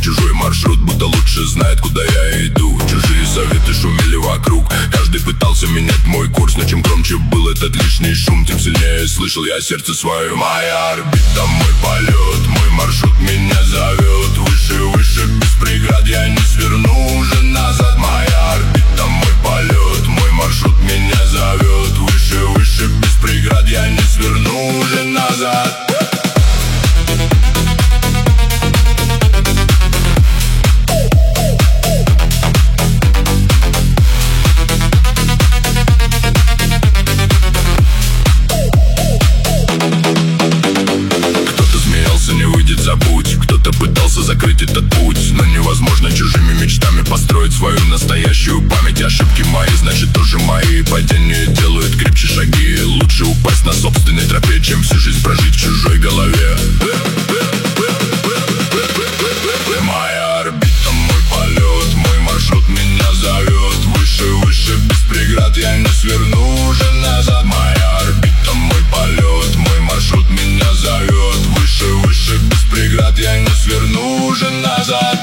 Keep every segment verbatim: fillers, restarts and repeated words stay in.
чужой маршрут, будто лучше знает, куда я иду. Чужие советы шумели вокруг, каждый пытался менять мой курс. Но чем громче был этот лишний шум, тем сильнее слышал я сердце свое. Моя орбита, мой полет, мой маршрут меня зовет. Выше, выше, без преград, я не сверну уже назад. Моя орбита, мой полет, мой маршрут меня зовет. Выше, выше, без преград, я не сверну уже назад. Кто-то пытался закрыть этот путь, но невозможно чужими мечтами построить свою настоящую память. Ошибки мои, значит тоже мои. Падения делают крепче шаги. Лучше упасть на собственной тропе, чем всю жизнь прожить в чужой голове. Моя орбита, мой полет, мой маршрут меня зовет. Выше, выше, без преград, я не сверну уже назад. Моя орбита, мой полет, мой маршрут меня зовет. Выше, выше, без преград, я не сверну уже назад.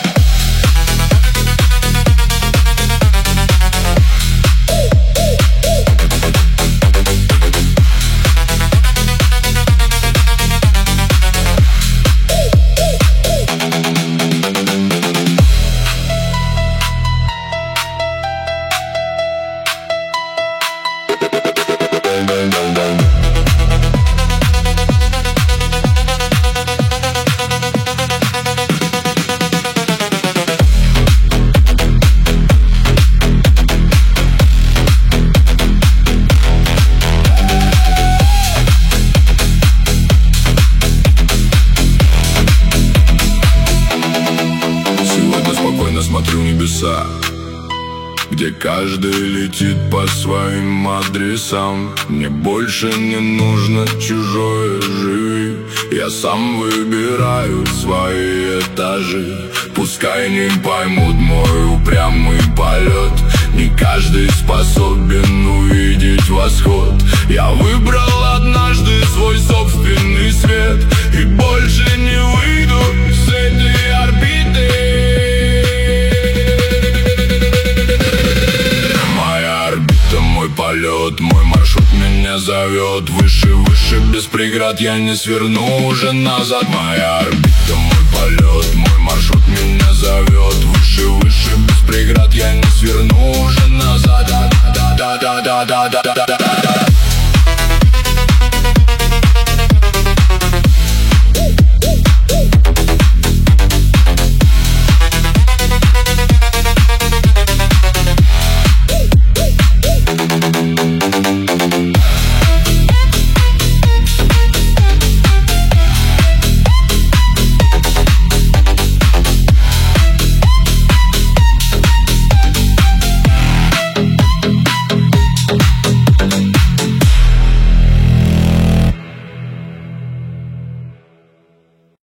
Смотрю в небеса, где каждый летит по своим адресам. Мне больше не нужно чужое, живи. Я сам выбираю свои этажи. Пускай не поймут мой упрямый полет. Не каждый способен увидеть восход. Я выбрал однажды свой собственный свет и больше не выйду с этой орбиты. Мой полет, мой маршрут меня зовет. Выше, выше, без преград, я не сверну уже назад. Моя орбита, мой полет, мой маршрут меня зовет. Выше, выше, без преград, я не сверну уже назад. Да, да, да, да, да, да, да.